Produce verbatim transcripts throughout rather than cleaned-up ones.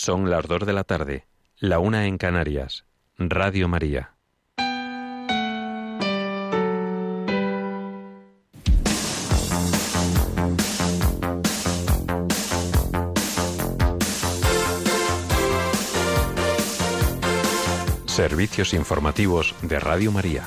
Son las dos de la tarde, la una en Canarias. Radio María. Servicios informativos de Radio María.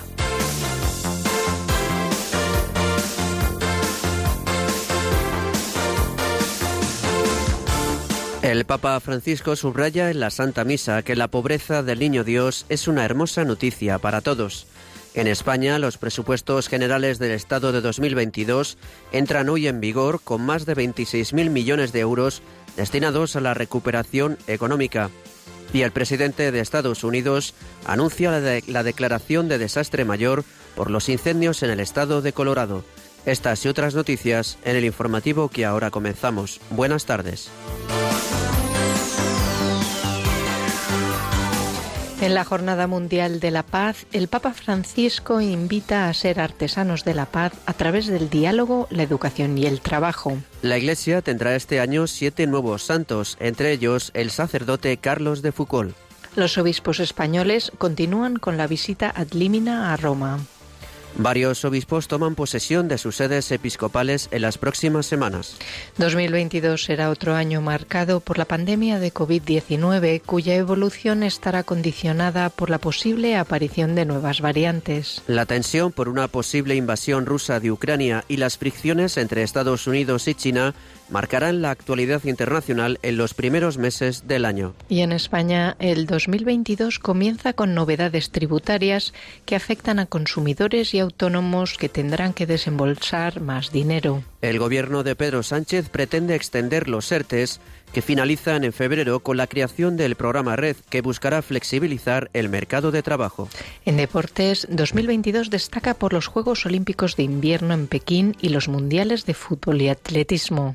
El Papa Francisco subraya en la Santa Misa que la pobreza del Niño Dios es una hermosa noticia para todos. En España, los presupuestos generales del Estado de dos mil veintidós entran hoy en vigor con más de veintiséis mil millones de euros destinados a la recuperación económica. Y el presidente de Estados Unidos anuncia la, de- la declaración de desastre mayor por los incendios en el estado de Colorado. Estas y otras noticias en el informativo que ahora comenzamos. Buenas tardes. En la Jornada Mundial de la Paz, el Papa Francisco invita a ser artesanos de la paz a través del diálogo, la educación y el trabajo. La Iglesia tendrá este año siete nuevos santos, entre ellos el sacerdote Carlos de Foucauld. Los obispos españoles continúan con la visita ad limina a Roma. Varios obispos toman posesión de sus sedes episcopales en las próximas semanas. dos mil veintidós será otro año marcado por la pandemia de covid diecinueve, cuya evolución estará condicionada por la posible aparición de nuevas variantes. La tensión por una posible invasión rusa de Ucrania y las fricciones entre Estados Unidos y China marcarán la actualidad internacional en los primeros meses del año. Y en España, el dos mil veintidós comienza con novedades tributarias que afectan a consumidores y autónomos que tendrán que desembolsar más dinero. El gobierno de Pedro Sánchez pretende extender los ERTES que finalizan en febrero con la creación del programa Red, que buscará flexibilizar el mercado de trabajo. En deportes, dos mil veintidós destaca por los Juegos Olímpicos de Invierno en Pekín y los Mundiales de Fútbol y Atletismo.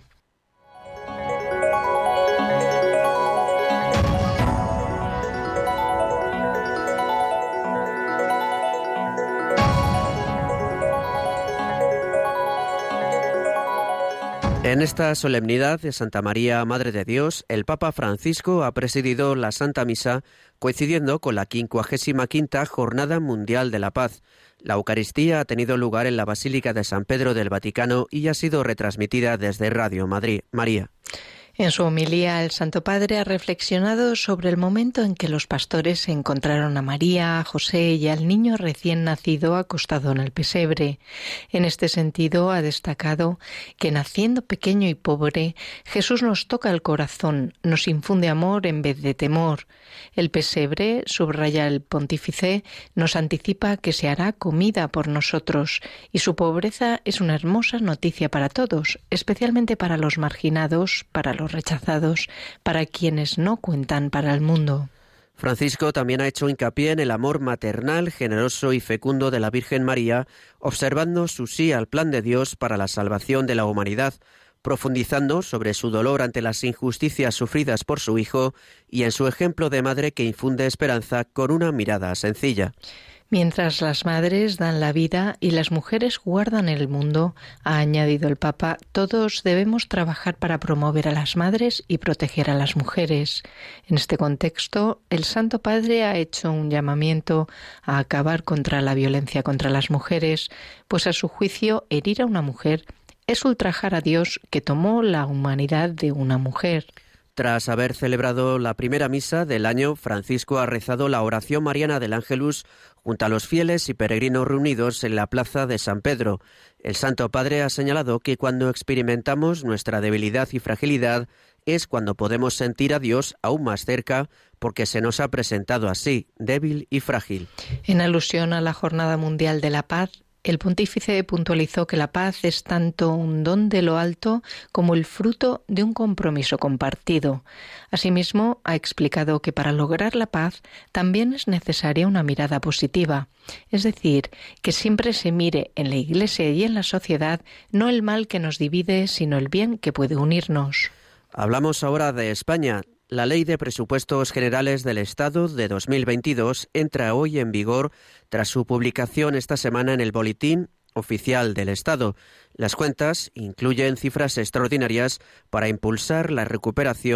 En esta solemnidad de Santa María, Madre de Dios, el Papa Francisco ha presidido la Santa Misa coincidiendo con la quincuagésima quinta Jornada Mundial de la Paz. La Eucaristía ha tenido lugar en la Basílica de San Pedro del Vaticano y ha sido retransmitida desde Radio Madrid, María. En su homilía, el Santo Padre ha reflexionado sobre el momento en que los pastores encontraron a María, a José y al niño recién nacido acostado en el pesebre. En este sentido, ha destacado que, naciendo pequeño y pobre, Jesús nos toca el corazón, nos infunde amor en vez de temor. El pesebre, subraya el pontífice, nos anticipa que se hará comida por nosotros, y su pobreza es una hermosa noticia para todos, especialmente para los marginados, para los rechazados, para quienes no cuentan para el mundo. Francisco también ha hecho hincapié en el amor maternal, generoso y fecundo de la Virgen María, observando su sí al plan de Dios para la salvación de la humanidad, profundizando sobre su dolor ante las injusticias sufridas por su hijo y en su ejemplo de madre que infunde esperanza con una mirada sencilla. Mientras las madres dan la vida y las mujeres guardan el mundo, ha añadido el Papa, todos debemos trabajar para promover a las madres y proteger a las mujeres. En este contexto, el Santo Padre ha hecho un llamamiento a acabar contra la violencia contra las mujeres, pues a su juicio herir a una mujer es ultrajar a Dios, que tomó la humanidad de una mujer. Tras haber celebrado la primera misa del año, Francisco ha rezado la oración mariana del Ángelus junto a los fieles y peregrinos reunidos en la plaza de San Pedro. El Santo Padre ha señalado que cuando experimentamos nuestra debilidad y fragilidad es cuando podemos sentir a Dios aún más cerca, porque se nos ha presentado así, débil y frágil. En alusión a la Jornada Mundial de la Paz, el pontífice puntualizó que la paz es tanto un don de lo alto como el fruto de un compromiso compartido. Asimismo, ha explicado que para lograr la paz también es necesaria una mirada positiva, es decir, que siempre se mire en la Iglesia y en la sociedad no el mal que nos divide, sino el bien que puede unirnos. Hablamos ahora de España. La Ley de Presupuestos Generales del Estado de dos mil veintidós entra hoy en vigor tras su publicación esta semana en el Boletín Oficial del Estado. Las cuentas incluyen cifras extraordinarias para impulsar la recuperación,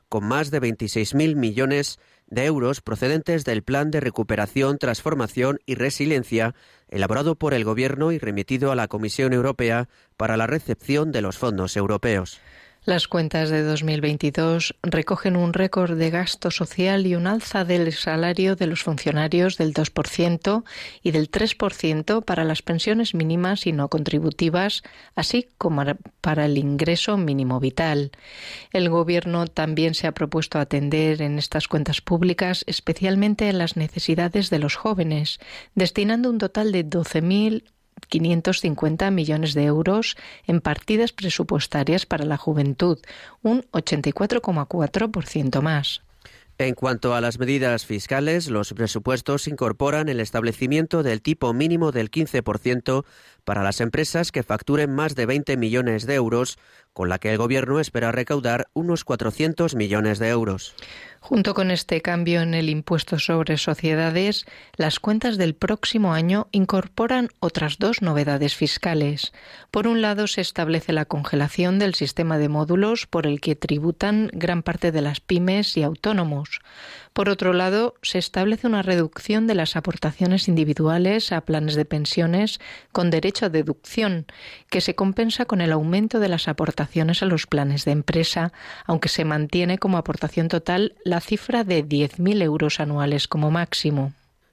con más de veintiséis mil millones de euros procedentes del Plan de Recuperación, Transformación y Resiliencia, elaborado por el Gobierno y remitido a la Comisión Europea para la recepción de los fondos europeos. Las cuentas de dos mil veintidós recogen un récord de gasto social y un alza del salario de los funcionarios del dos por ciento y del tres por ciento para las pensiones mínimas y no contributivas, así como para el ingreso mínimo vital. El Gobierno también se ha propuesto atender en estas cuentas públicas especialmente en las necesidades de los jóvenes, destinando un total de doce mil quinientos cincuenta millones de euros en partidas presupuestarias para la juventud, un ochenta y cuatro coma cuatro por ciento más. En cuanto a las medidas fiscales, los presupuestos incorporan el establecimiento del tipo mínimo del quince por ciento para las empresas que facturen más de veinte millones de euros, con la que el Gobierno espera recaudar unos cuatrocientos millones de euros. Junto con este cambio en el impuesto sobre sociedades, las cuentas del próximo año incorporan otras dos novedades fiscales. Por un lado, se establece la congelación del sistema de módulos por el que tributan gran parte de las pymes y autónomos. Por otro lado, se establece una reducción de las aportaciones individuales a planes de pensiones con derecho a deducción, que se compensa con el aumento de las aportaciones a los planes de empresa, aunque se mantiene como aportación total la cifra de diez mil euros anuales como máximo.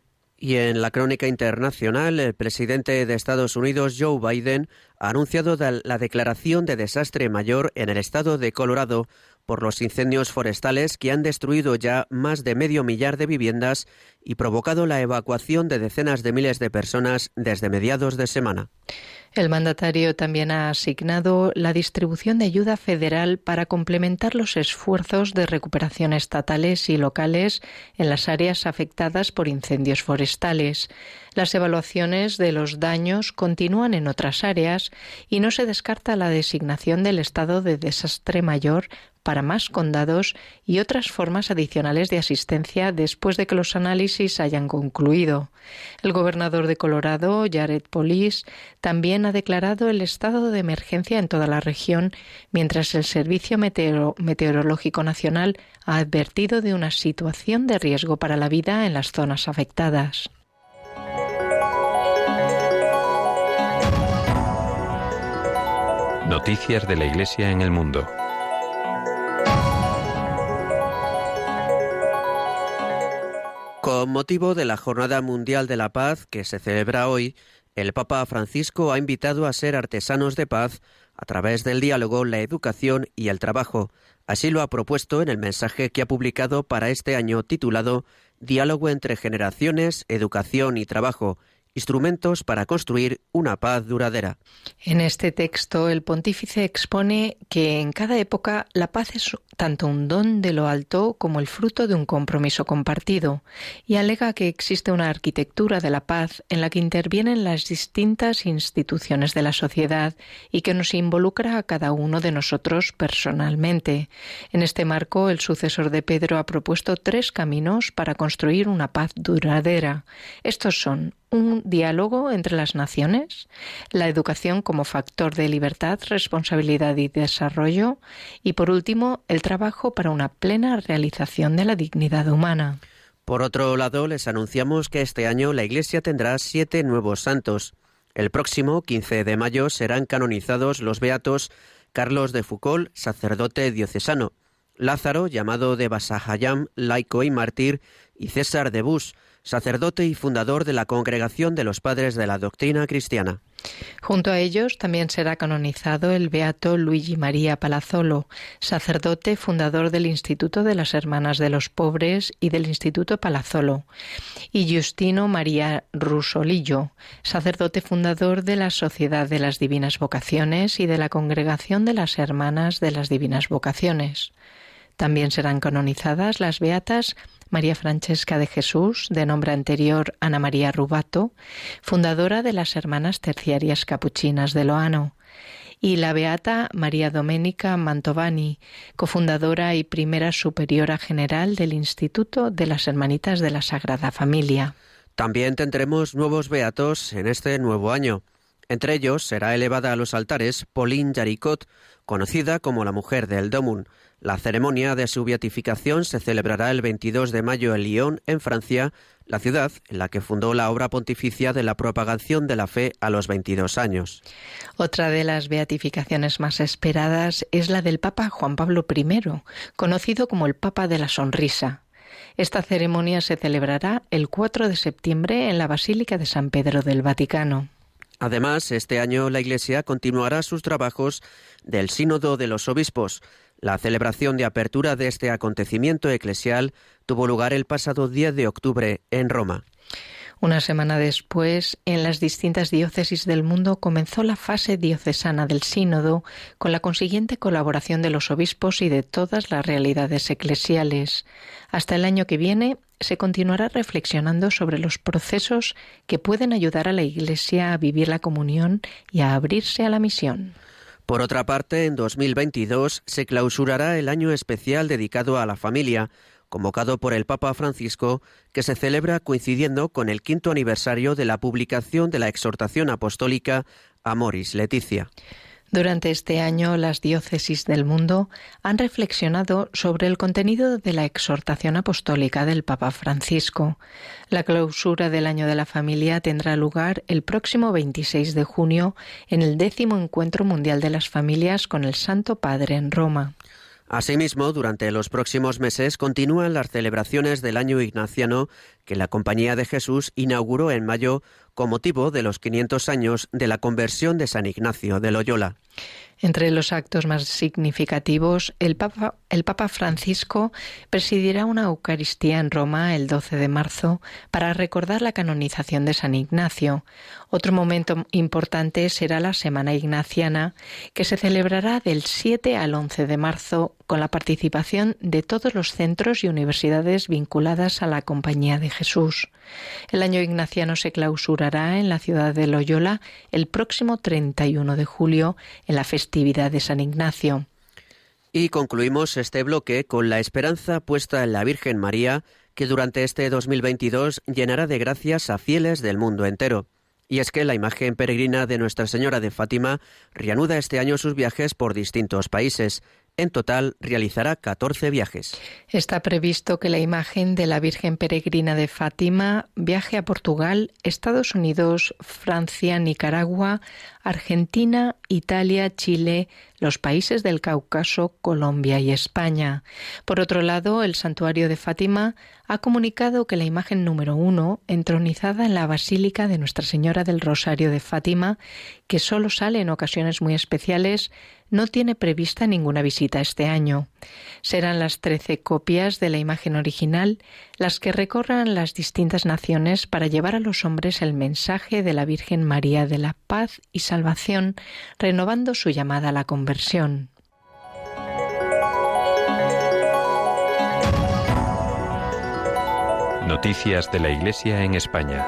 Y en la crónica internacional, el presidente de Estados Unidos, Joe Biden, ha anunciado la declaración de desastre mayor en el estado de Colorado por los incendios forestales que han destruido ya más de medio millar de viviendas y provocado la evacuación de decenas de miles de personas desde mediados de semana. El mandatario también ha asignado la distribución de ayuda federal para complementar los esfuerzos de recuperación estatales y locales en las áreas afectadas por incendios forestales. Las evaluaciones de los daños continúan en otras áreas y no se descarta la designación del estado de desastre mayor para más condados y otras formas adicionales de asistencia después de que los análisis hayan concluido. El gobernador de Colorado, Jared Polis, también ha declarado el estado de emergencia en toda la región, mientras el Servicio Meteoro- Meteorológico Nacional ha advertido de una situación de riesgo para la vida en las zonas afectadas. Noticias de la Iglesia en el mundo. Con motivo de la Jornada Mundial de la Paz, que se celebra hoy, el Papa Francisco ha invitado a ser artesanos de paz a través del diálogo, la educación y el trabajo. Así lo ha propuesto en el mensaje que ha publicado para este año titulado Diálogo entre generaciones, educación y trabajo, instrumentos para construir una paz duradera. En este texto, el pontífice expone que en cada época la paz es tanto un don de lo alto como el fruto de un compromiso compartido, y alega que existe una arquitectura de la paz en la que intervienen las distintas instituciones de la sociedad y que nos involucra a cada uno de nosotros personalmente. En este marco, el sucesor de Pedro ha propuesto tres caminos para construir una paz duradera. Estos son: un diálogo entre las naciones, la educación como factor de libertad, responsabilidad y desarrollo, y por último, el trabajo para una plena realización de la dignidad humana. Por otro lado, les anunciamos que este año la Iglesia tendrá siete nuevos santos. El próximo quince de mayo serán canonizados los beatos Carlos de Foucauld, sacerdote diocesano, Lázaro, llamado de Basahayam, laico y mártir, y César de Bus, sacerdote y fundador de la Congregación de los Padres de la Doctrina Cristiana. Junto a ellos también será canonizado el beato Luigi María Palazzolo, sacerdote fundador del Instituto de las Hermanas de los Pobres y del Instituto Palazzolo, y Justino María Rusolillo, sacerdote fundador de la Sociedad de las Divinas Vocaciones y de la Congregación de las Hermanas de las Divinas Vocaciones. También serán canonizadas las beatas María Francesca de Jesús, de nombre anterior Ana María Rubato, fundadora de las Hermanas Terciarias Capuchinas de Loano, y la beata María Domenica Mantovani, cofundadora y primera superiora general del Instituto de las Hermanitas de la Sagrada Familia. También tendremos nuevos beatos en este nuevo año. Entre ellos será elevada a los altares Pauline Jaricot, conocida como la mujer del Domun. La ceremonia de su beatificación se celebrará el veintidós de mayo en Lyon, en Francia, la ciudad en la que fundó la obra pontificia de la propagación de la fe a los veintidós años. Otra de las beatificaciones más esperadas es la del Papa Juan Pablo primero, conocido como el Papa de la Sonrisa. Esta ceremonia se celebrará el cuatro de septiembre en la Basílica de San Pedro del Vaticano. Además, este año la Iglesia continuará sus trabajos del Sínodo de los Obispos. La celebración de apertura de este acontecimiento eclesial tuvo lugar el pasado diez de octubre en Roma. Una semana después, en las distintas diócesis del mundo comenzó la fase diocesana del Sínodo, con la consiguiente colaboración de los obispos y de todas las realidades eclesiales. Hasta el año que viene se continuará reflexionando sobre los procesos que pueden ayudar a la Iglesia a vivir la comunión y a abrirse a la misión. Por otra parte, en dos mil veintidós se clausurará el año especial dedicado a la familia, convocado por el Papa Francisco, que se celebra coincidiendo con el quinto aniversario de la publicación de la exhortación apostólica Amoris Laetitia. Durante este año, las diócesis del mundo han reflexionado sobre el contenido de la exhortación apostólica del Papa Francisco. La clausura del Año de la Familia tendrá lugar el próximo veintiséis de junio en el décimo Encuentro Mundial de las Familias con el Santo Padre en Roma. Asimismo, durante los próximos meses continúan las celebraciones del año ignaciano que la Compañía de Jesús inauguró en mayo con motivo de los quinientos años de la conversión de San Ignacio de Loyola. Entre los actos más significativos, el Papa, el Papa Francisco presidirá una Eucaristía en Roma el doce de marzo para recordar la canonización de San Ignacio. Otro momento importante será la Semana Ignaciana, que se celebrará del siete al once de marzo con la participación de todos los centros y universidades vinculadas a la Compañía de Jesús. El año ignaciano se clausurará en la ciudad de Loyola el próximo treinta y uno de julio en la festividad de San Ignacio. Y concluimos este bloque con la esperanza puesta en la Virgen María, que durante este dos mil veintidós llenará de gracias a fieles del mundo entero. Y es que la imagen peregrina de Nuestra Señora de Fátima reanuda este año sus viajes por distintos países. En total realizará catorce viajes. Está previsto que la imagen de la Virgen Peregrina de Fátima viaje a Portugal, Estados Unidos, Francia, Nicaragua, Argentina, Italia, Chile, los países del Cáucaso, Colombia y España. Por otro lado, el Santuario de Fátima ha comunicado que la imagen número uno, entronizada en la Basílica de Nuestra Señora del Rosario de Fátima, que solo sale en ocasiones muy especiales, no tiene prevista ninguna visita este año. Serán las trece copias de la imagen original las que recorran las distintas naciones para llevar a los hombres el mensaje de la Virgen María de la paz y salvación, renovando su llamada a la conversión. Noticias de la Iglesia en España.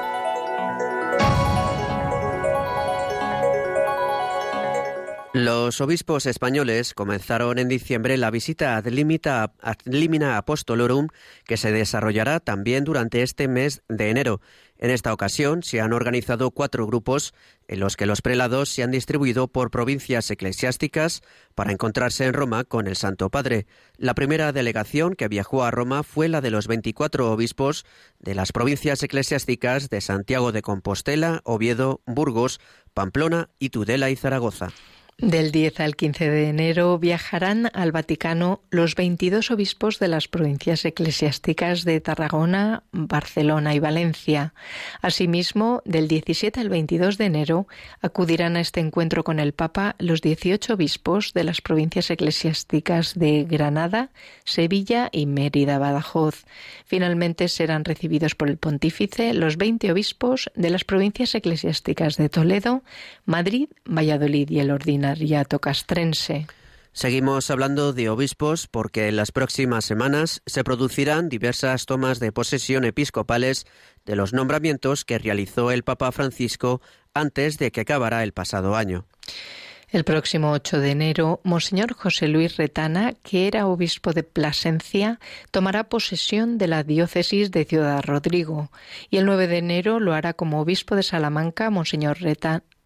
Los obispos españoles comenzaron en diciembre la visita ad limita, ad limina apostolorum, que se desarrollará también durante este mes de enero. En esta ocasión se han organizado cuatro grupos en los que los prelados se han distribuido por provincias eclesiásticas para encontrarse en Roma con el Santo Padre. La primera delegación que viajó a Roma fue la de los veinticuatro obispos de las provincias eclesiásticas de Santiago de Compostela, Oviedo, Burgos, Pamplona y Tudela y Zaragoza. Del diez al quince de enero viajarán al Vaticano los veintidós obispos de las provincias eclesiásticas de Tarragona, Barcelona y Valencia. Asimismo, del diecisiete al veintidós de enero acudirán a este encuentro con el Papa los dieciocho obispos de las provincias eclesiásticas de Granada, Sevilla y Mérida-Badajoz. Finalmente serán recibidos por el Pontífice los veinte obispos de las provincias eclesiásticas de Toledo, Madrid, Valladolid y el Ordinario castrense. Seguimos hablando de obispos porque en las próximas semanas se producirán diversas tomas de posesión episcopales de los nombramientos que realizó el Papa Francisco antes de que acabara el pasado año. El próximo ocho de enero, Monseñor José Luis Retana, que era obispo de Plasencia, tomará posesión de la diócesis de Ciudad Rodrigo, y el nueve de enero lo hará como obispo de Salamanca Monseñor Retana,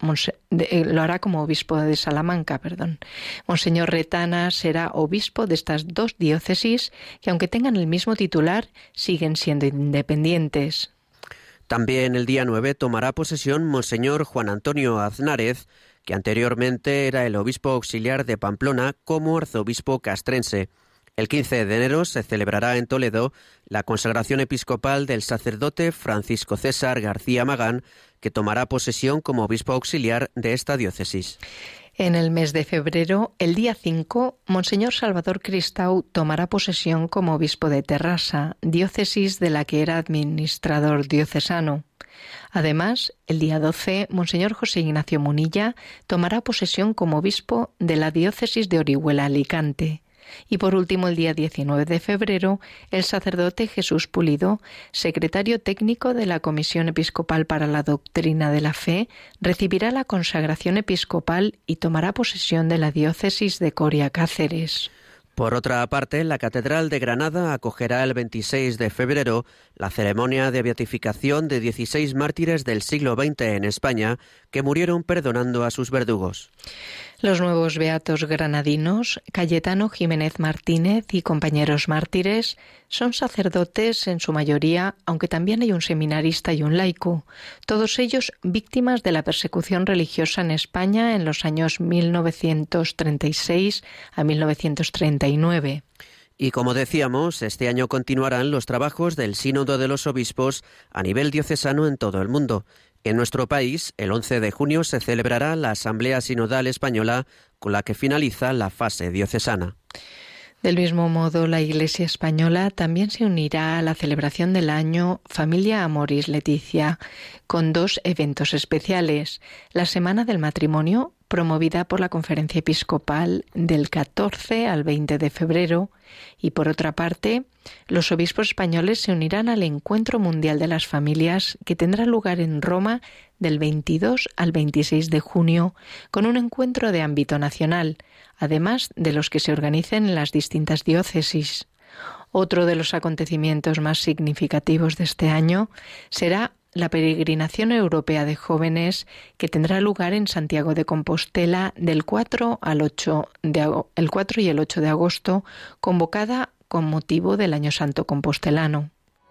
Monse, de, lo hará como obispo de Salamanca, perdón. Monseñor Retana será obispo de estas dos diócesis que, aunque tengan el mismo titular, siguen siendo independientes. También el día nueve tomará posesión Monseñor Juan Antonio Aznárez, que anteriormente era el obispo auxiliar de Pamplona, como arzobispo castrense. El quince de enero se celebrará en Toledo la consagración episcopal del sacerdote Francisco César García Magán, que tomará posesión como obispo auxiliar de esta diócesis. En el mes de febrero, el día cinco, Monseñor Salvador Cristau tomará posesión como obispo de Terrassa, diócesis de la que era administrador diocesano. Además, el día doce, Monseñor José Ignacio Munilla tomará posesión como obispo de la diócesis de Orihuela Alicante. Y por último, el día diecinueve de febrero, el sacerdote Jesús Pulido, secretario técnico de la Comisión Episcopal para la Doctrina de la Fe, recibirá la consagración episcopal y tomará posesión de la diócesis de Coria Cáceres. Por otra parte, la Catedral de Granada acogerá el veintiséis de febrero la ceremonia de beatificación de dieciséis mártires del siglo veinte en España que murieron perdonando a sus verdugos. Los nuevos beatos granadinos, Cayetano Jiménez Martínez y compañeros mártires, son sacerdotes en su mayoría, aunque también hay un seminarista y un laico, todos ellos víctimas de la persecución religiosa en España en los años mil novecientos treinta y seis a mil novecientos treinta y nueve. Y como decíamos, este año continuarán los trabajos del Sínodo de los Obispos a nivel diocesano en todo el mundo. En nuestro país, el once de junio se celebrará la Asamblea Sinodal Española, con la que finaliza la fase diocesana. Del mismo modo, la Iglesia española también se unirá a la celebración del año Familia Amoris Laetitia, con dos eventos especiales: la Semana del Matrimonio, promovida por la Conferencia Episcopal del catorce al veinte de febrero, y por otra parte, los obispos españoles se unirán al Encuentro Mundial de las Familias, que tendrá lugar en Roma del veintidós al veintiséis de junio, con un encuentro de ámbito nacional, además de los que se organicen en las distintas diócesis. Otro de los acontecimientos más significativos de este año será la peregrinación europea de jóvenes, que tendrá lugar en Santiago de Compostela del cuatro al ocho de, el cuatro y el ocho de agosto, convocada con motivo del Año Santo Compostelano.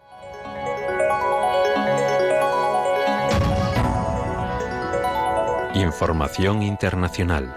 Información internacional.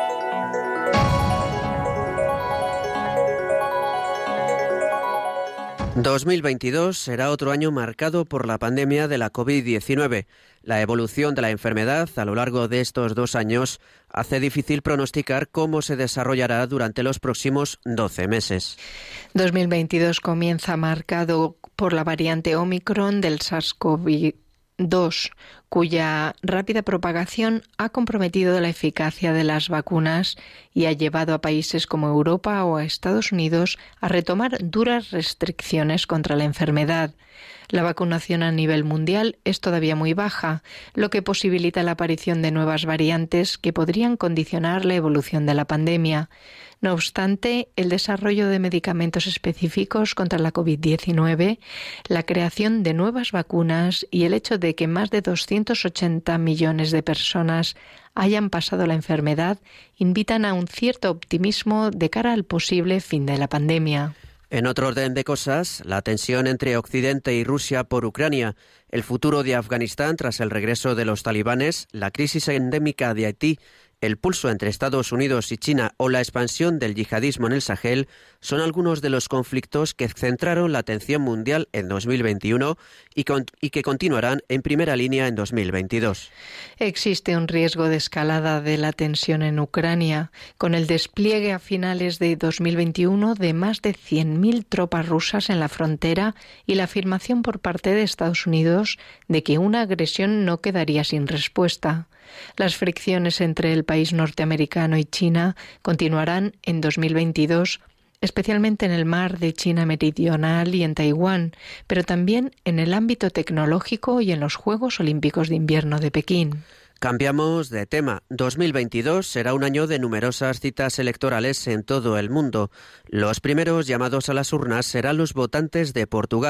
dos mil veintidós será otro año marcado por la pandemia de la covid diecinueve. La evolución de la enfermedad a lo largo de estos dos años hace difícil pronosticar cómo se desarrollará durante los próximos doce meses. dos mil veintidós comienza marcado por la variante Omicron del SARS-CoV dos, cuya rápida propagación ha comprometido la eficacia de las vacunas y ha llevado a países como Europa o a Estados Unidos a retomar duras restricciones contra la enfermedad. La vacunación a nivel mundial es todavía muy baja, lo que posibilita la aparición de nuevas variantes que podrían condicionar la evolución de la pandemia. No obstante, el desarrollo de medicamentos específicos contra la covid diecinueve, la creación de nuevas vacunas y el hecho de que más de doscientos ochenta millones de personas hayan pasado la enfermedad invitan a un cierto optimismo de cara al posible fin de la pandemia. En otro orden de cosas, la tensión entre Occidente y Rusia por Ucrania, el futuro de Afganistán tras el regreso de los talibanes, la crisis endémica de Haití, el pulso entre Estados Unidos y China o la expansión del yihadismo en el Sahel son algunos de los conflictos que centraron la atención mundial en dos mil veintiuno y, con, y que continuarán en primera línea en dos mil veintidós. Existe un riesgo de escalada de la tensión en Ucrania, con el despliegue a finales de dos mil veintiuno de más de cien mil tropas rusas en la frontera y la afirmación por parte de Estados Unidos de que una agresión no quedaría sin respuesta. Las fricciones entre el país norteamericano y China continuarán en dos mil veintidós, especialmente en el mar de China Meridional y en Taiwán, pero también en el ámbito tecnológico y en los Juegos Olímpicos de Invierno de Pekín. Cambiamos de tema. dos mil veintidós será un año de numerosas citas electorales en todo el mundo. Los primeros llamados a las urnas serán los votantes de Portugal.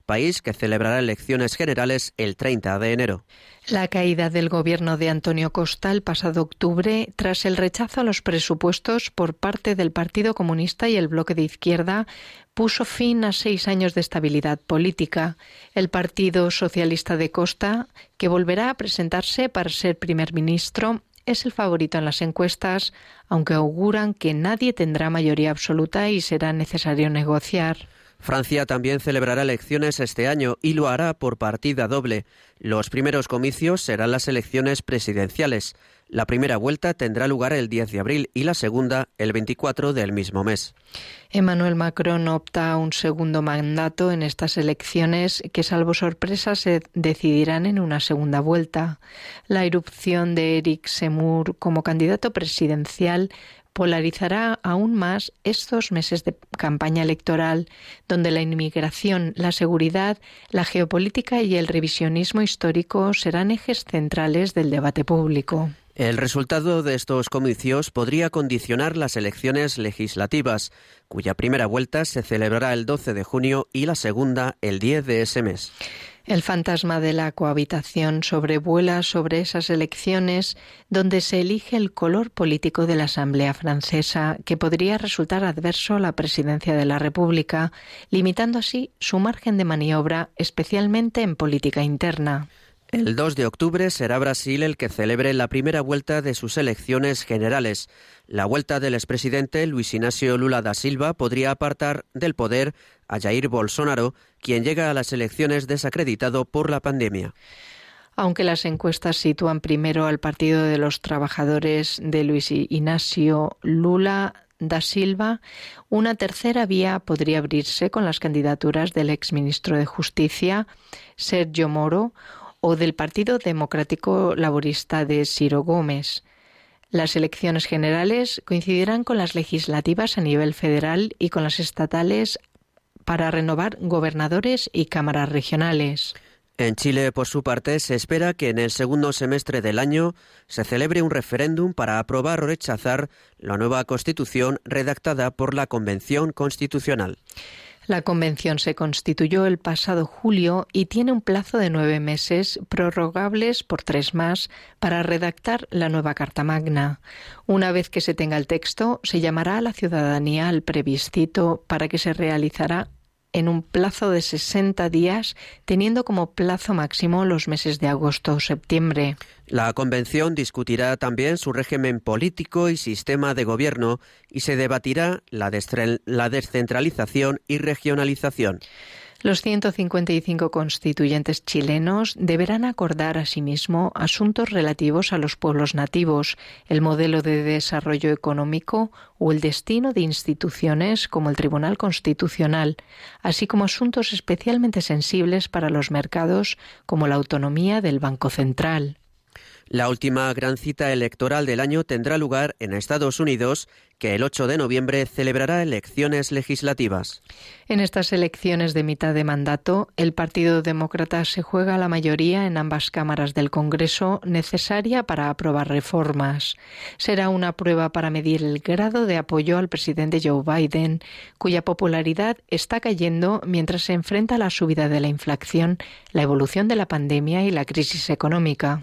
país que celebrará elecciones generales el treinta de enero. La caída del gobierno de Antonio Costa el pasado octubre, tras el rechazo a los presupuestos por parte del Partido Comunista y el Bloque de Izquierda, puso fin a seis años de estabilidad política. El Partido Socialista de Costa, que volverá a presentarse para ser primer ministro, es el favorito en las encuestas, aunque auguran que nadie tendrá mayoría absoluta y será necesario negociar. Francia también celebrará elecciones este año y lo hará por partida doble. Los primeros comicios serán las elecciones presidenciales. La primera vuelta tendrá lugar el diez de abril y la segunda el veinticuatro del mismo mes. Emmanuel Macron opta a un segundo mandato en estas elecciones que, salvo sorpresa, se decidirán en una segunda vuelta. La irrupción de Éric Zemmour como candidato presidencial polarizará aún más estos meses de campaña electoral, donde la inmigración, la seguridad, la geopolítica y el revisionismo histórico serán ejes centrales del debate público. El resultado de estos comicios podría condicionar las elecciones legislativas, cuya primera vuelta se celebrará el doce de junio y la segunda el diez de ese mes. El fantasma de la cohabitación sobrevuela sobre esas elecciones donde se elige el color político de la Asamblea francesa, que podría resultar adverso a la presidencia de la República, limitando así su margen de maniobra, especialmente en política interna. El dos de octubre será Brasil el que celebre la primera vuelta de sus elecciones generales. La vuelta del expresidente Luis Inácio Lula da Silva podría apartar del poder a Jair Bolsonaro, quien llega a las elecciones desacreditado por la pandemia. Aunque las encuestas sitúan primero al Partido de los Trabajadores de Luis Inácio Lula da Silva, una tercera vía podría abrirse con las candidaturas del exministro de Justicia, Sergio Moro, o del Partido Democrático Laborista de Ciro Gomes. Las elecciones generales coincidirán con las legislativas a nivel federal y con las estatales para renovar gobernadores y cámaras regionales. En Chile, por su parte, se espera que en el segundo semestre del año se celebre un referéndum para aprobar o rechazar la nueva Constitución redactada por la Convención Constitucional. La Convención se constituyó el pasado julio y tiene un plazo de nueve meses, prorrogables por tres más, para redactar la nueva Carta Magna. Una vez que se tenga el texto, se llamará a la ciudadanía al plebiscito para que se realizará en un plazo de sesenta días, teniendo como plazo máximo los meses de agosto o septiembre. La Convención discutirá también su régimen político y sistema de gobierno y se debatirá la, destre- la descentralización y regionalización. Los ciento cincuenta y cinco constituyentes chilenos deberán acordar asimismo asuntos relativos a los pueblos nativos, el modelo de desarrollo económico o el destino de instituciones como el Tribunal Constitucional, así como asuntos especialmente sensibles para los mercados como la autonomía del Banco Central. La última gran cita electoral del año tendrá lugar en Estados Unidos, que el ocho de noviembre celebrará elecciones legislativas. En estas elecciones de mitad de mandato, el Partido Demócrata se juega la mayoría en ambas cámaras del Congreso necesaria para aprobar reformas. Será una prueba para medir el grado de apoyo al presidente Joe Biden, cuya popularidad está cayendo mientras se enfrenta a la subida de la inflación, la evolución de la pandemia y la crisis económica.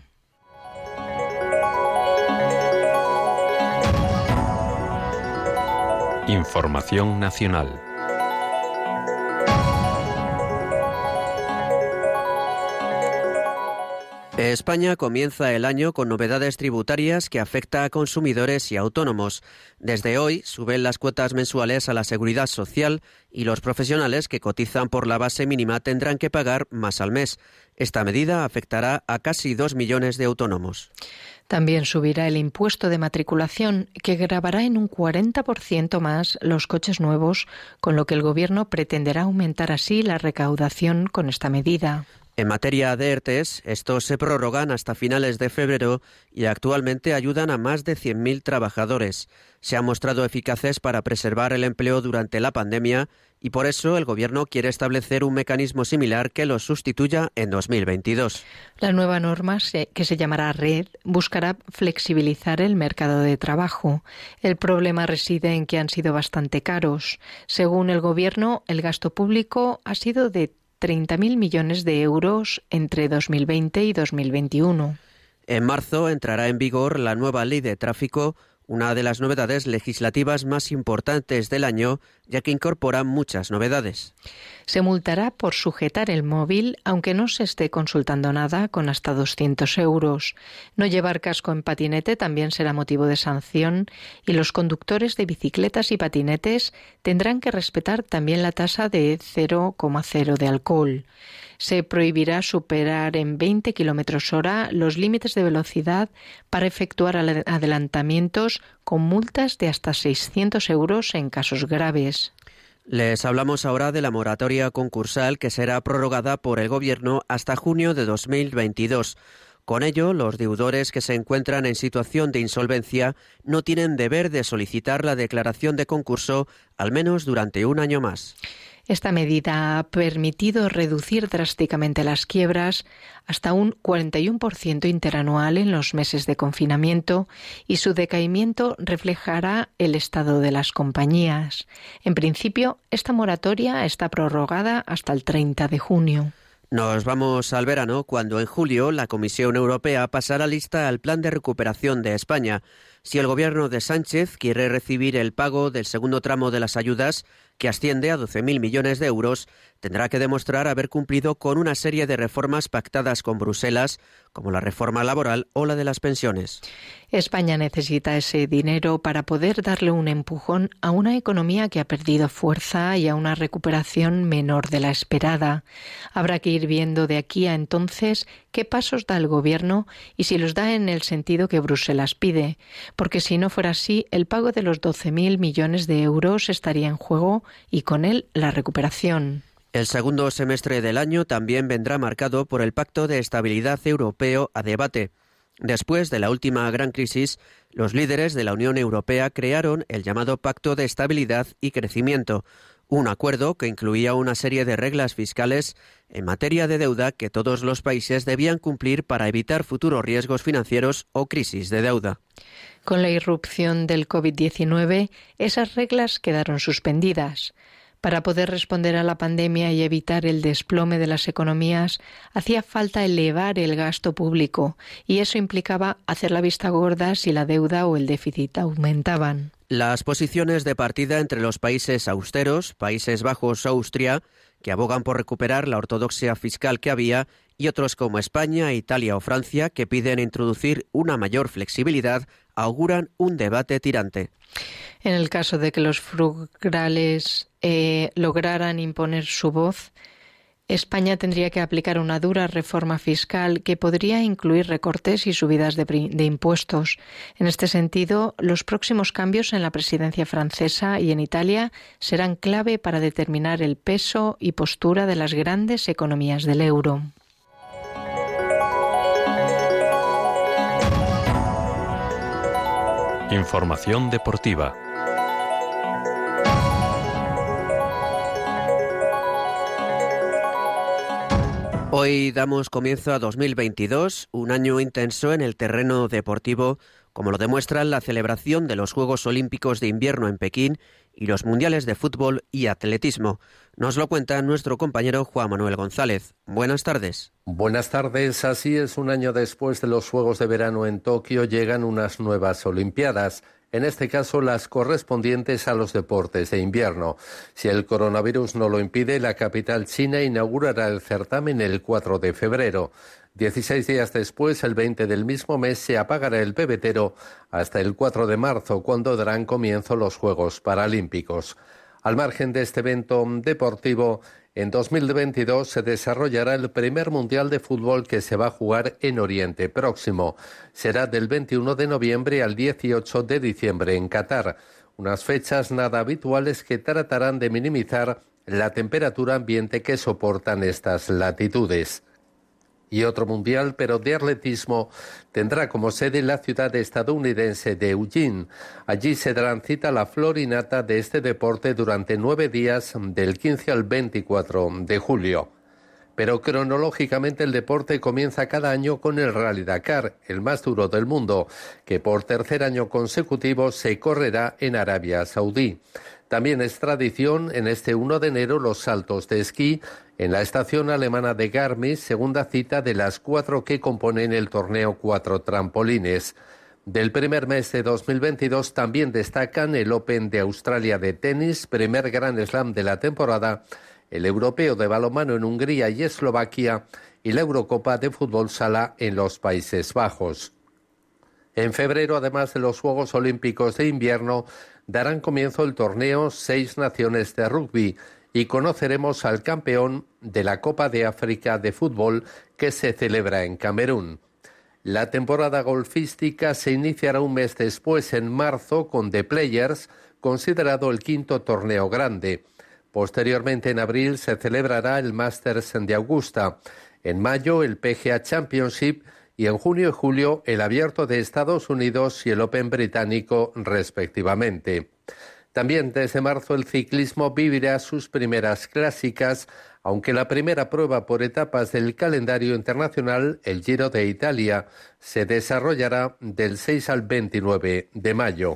Información nacional. España comienza el año con novedades tributarias que afectan a consumidores y autónomos. Desde hoy suben las cuotas mensuales a la Seguridad Social y los profesionales que cotizan por la base mínima tendrán que pagar más al mes. Esta medida afectará a casi dos millones de autónomos. También subirá el impuesto de matriculación, que gravará en un cuarenta por ciento más los coches nuevos, con lo que el Gobierno pretenderá aumentar así la recaudación con esta medida. En materia de ERTES, estos se prorrogan hasta finales de febrero y actualmente ayudan a más de cien mil trabajadores. Se han mostrado eficaces para preservar el empleo durante la pandemia y por eso el Gobierno quiere establecer un mecanismo similar que los sustituya en dos mil veintidós. La nueva norma, que se llamará RED, buscará flexibilizar el mercado de trabajo. El problema reside en que han sido bastante caros. Según el Gobierno, el gasto público ha sido de treinta mil millones de euros entre dos mil veinte y dos mil veintiuno. En marzo entrará en vigor la nueva ley de tráfico, una de las novedades legislativas más importantes del año, ya que incorpora muchas novedades. Se multará por sujetar el móvil, aunque no se esté consultando nada, con hasta doscientos euros. No llevar casco en patinete también será motivo de sanción y los conductores de bicicletas y patinetes tendrán que respetar también la tasa de cero coma cero de alcohol. Se prohibirá superar en veinte kilómetros hora los límites de velocidad para efectuar adelantamientos con multas de hasta seiscientos euros en casos graves. Les hablamos ahora de la moratoria concursal que será prorrogada por el Gobierno hasta junio de dos mil veintidós. Con ello, los deudores que se encuentran en situación de insolvencia no tienen deber de solicitar la declaración de concurso al menos durante un año más. Esta medida ha permitido reducir drásticamente las quiebras hasta un cuarenta y uno por ciento interanual en los meses de confinamiento y su decaimiento reflejará el estado de las compañías. En principio, esta moratoria está prorrogada hasta el treinta de junio. Nos vamos al verano cuando en julio la Comisión Europea pasará lista al Plan de Recuperación de España. Si el gobierno de Sánchez quiere recibir el pago del segundo tramo de las ayudas, que asciende a doce mil millones de euros, tendrá que demostrar haber cumplido con una serie de reformas pactadas con Bruselas, como la reforma laboral o la de las pensiones. España necesita ese dinero para poder darle un empujón a una economía que ha perdido fuerza y a una recuperación menor de la esperada. Habrá que ir viendo de aquí a entonces qué pasos da el Gobierno y si los da en el sentido que Bruselas pide, porque si no fuera así, el pago de los doce mil millones de euros estaría en juego y con él la recuperación. El segundo semestre del año también vendrá marcado por el Pacto de Estabilidad Europeo a debate. Después de la última gran crisis, los líderes de la Unión Europea crearon el llamado Pacto de Estabilidad y Crecimiento, un acuerdo que incluía una serie de reglas fiscales en materia de deuda que todos los países debían cumplir para evitar futuros riesgos financieros o crisis de deuda. Con la irrupción del covid diecinueve, esas reglas quedaron suspendidas. Para poder responder a la pandemia y evitar el desplome de las economías, hacía falta elevar el gasto público, y eso implicaba hacer la vista gorda si la deuda o el déficit aumentaban. Las posiciones de partida entre los países austeros, Países Bajos o Austria, que abogan por recuperar la ortodoxia fiscal que había, y otros como España, Italia o Francia, que piden introducir una mayor flexibilidad, auguran un debate tirante. En el caso de que los frugales eh, lograran imponer su voz, España tendría que aplicar una dura reforma fiscal que podría incluir recortes y subidas de, de impuestos. En este sentido, los próximos cambios en la presidencia francesa y en Italia serán clave para determinar el peso y postura de las grandes economías del euro. Información deportiva. Hoy damos comienzo a dos mil veintidós, un año intenso en el terreno deportivo, como lo demuestra la celebración de los Juegos Olímpicos de Invierno en Pekín y los Mundiales de Fútbol y Atletismo. Nos lo cuenta nuestro compañero Juan Manuel González. Buenas tardes. Buenas tardes. Así es, un año después de los Juegos de Verano en Tokio llegan unas nuevas Olimpiadas. En este caso, las correspondientes a los deportes de invierno. Si el coronavirus no lo impide, la capital china inaugurará el certamen el cuatro de febrero. Dieciséis días después, el veinte del mismo mes, se apagará el pebetero hasta el cuatro de marzo, cuando darán comienzo los Juegos Paralímpicos. Al margen de este evento deportivo, en dos mil veintidós se desarrollará el primer Mundial de Fútbol que se va a jugar en Oriente Próximo. Será del veintiuno de noviembre al dieciocho de diciembre en Qatar. Unas fechas nada habituales que tratarán de minimizar la temperatura ambiente que soportan estas latitudes. Y otro mundial, pero de atletismo, tendrá como sede la ciudad estadounidense de Eugene. Allí se darán cita a la flor y nata de este deporte durante nueve días, del quince al veinticuatro de julio. Pero cronológicamente el deporte comienza cada año con el Rally Dakar, el más duro del mundo, que por tercer año consecutivo se correrá en Arabia Saudí. También es tradición en este uno de enero los saltos de esquí en la estación alemana de Garmisch, segunda cita de las cuatro que componen el torneo Cuatro Trampolines. Del primer mes de dos mil veintidós también destacan el Open de Australia de tenis, primer Grand Slam de la temporada, el Europeo de balonmano en Hungría y Eslovaquia y la Eurocopa de fútbol sala en los Países Bajos. En febrero, además de los Juegos Olímpicos de invierno, darán comienzo el torneo Seis Naciones de Rugby y conoceremos al campeón de la Copa de África de fútbol que se celebra en Camerún. La temporada golfística se iniciará un mes después, en marzo, con The Players, considerado el quinto torneo grande. Posteriormente, en abril, se celebrará el Masters de Augusta. En mayo, el P G A Championship y en junio y julio el Abierto de Estados Unidos y el Open británico, respectivamente. También desde marzo el ciclismo vivirá sus primeras clásicas, aunque la primera prueba por etapas del calendario internacional, el Giro de Italia, se desarrollará del seis al veintinueve de mayo.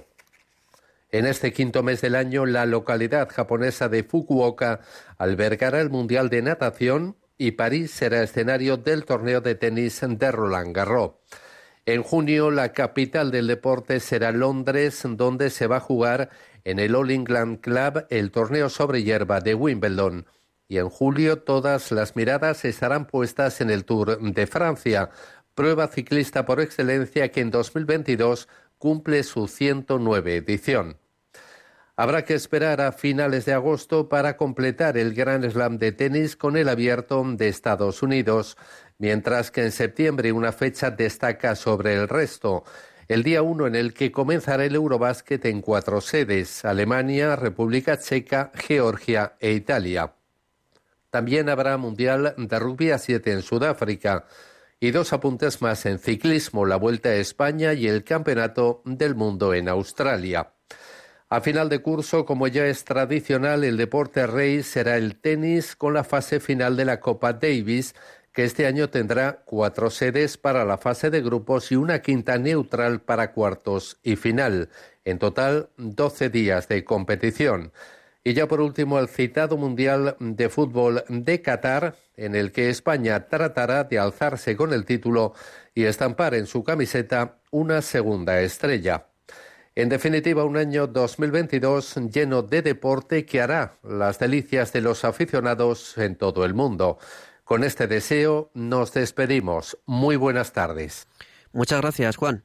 En este quinto mes del año, la localidad japonesa de Fukuoka albergará el Mundial de Natación y París será escenario del torneo de tenis de Roland Garros. En junio, la capital del deporte será Londres, donde se va a jugar en el All England Club el torneo sobre hierba de Wimbledon. Y en julio, todas las miradas estarán puestas en el Tour de Francia, prueba ciclista por excelencia que en dos mil veintidós cumple su ciento nueve edición. Habrá que esperar a finales de agosto para completar el Grand Slam de tenis con el Abierto de Estados Unidos, mientras que en septiembre una fecha destaca sobre el resto, el día uno en el que comenzará el Eurobásquet en cuatro sedes: Alemania, República Checa, Georgia e Italia. También habrá Mundial de Rugby a siete en Sudáfrica. Y dos apuntes más en ciclismo, la Vuelta a España y el Campeonato del Mundo en Australia. A final de curso, como ya es tradicional, el deporte rey será el tenis con la fase final de la Copa Davis, que este año tendrá cuatro sedes para la fase de grupos y una quinta neutral para cuartos y final. En total, doce días de competición. Y ya por último, el citado Mundial de Fútbol de Qatar, en el que España tratará de alzarse con el título y estampar en su camiseta una segunda estrella. En definitiva, un año dos mil veintidós lleno de deporte que hará las delicias de los aficionados en todo el mundo. Con este deseo nos despedimos. Muy buenas tardes. Muchas gracias, Juan.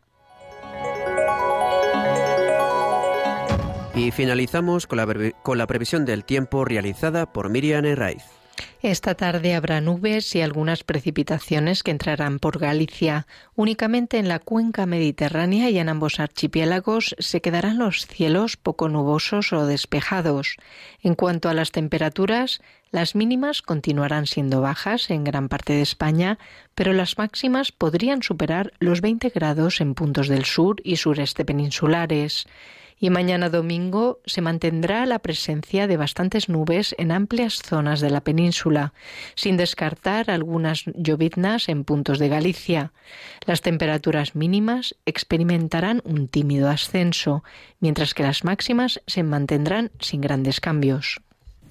Y finalizamos con la, con la previsión del tiempo realizada por Miriam Herraiz. Esta tarde habrá nubes y algunas precipitaciones que entrarán por Galicia. Únicamente en la cuenca mediterránea y en ambos archipiélagos se quedarán los cielos poco nubosos o despejados. En cuanto a las temperaturas, las mínimas continuarán siendo bajas en gran parte de España, pero las máximas podrían superar los veinte grados en puntos del sur y sureste peninsulares. Y mañana domingo se mantendrá la presencia de bastantes nubes en amplias zonas de la península, sin descartar algunas lloviznas en puntos de Galicia. Las temperaturas mínimas experimentarán un tímido ascenso, mientras que las máximas se mantendrán sin grandes cambios.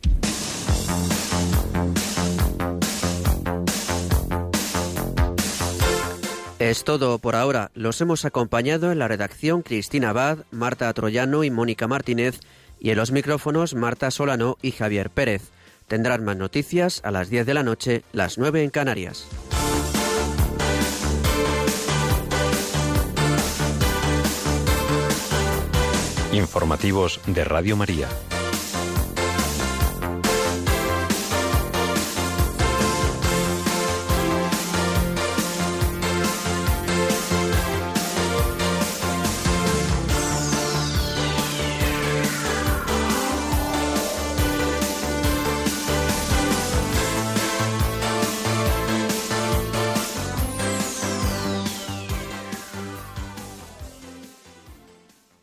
Es todo por ahora. Los hemos acompañado en la redacción Cristina Abad, Marta Troyano y Mónica Martínez, y en los micrófonos Marta Solano y Javier Pérez. Tendrán más noticias a las diez de la noche, las nueve en Canarias. Informativos de Radio María.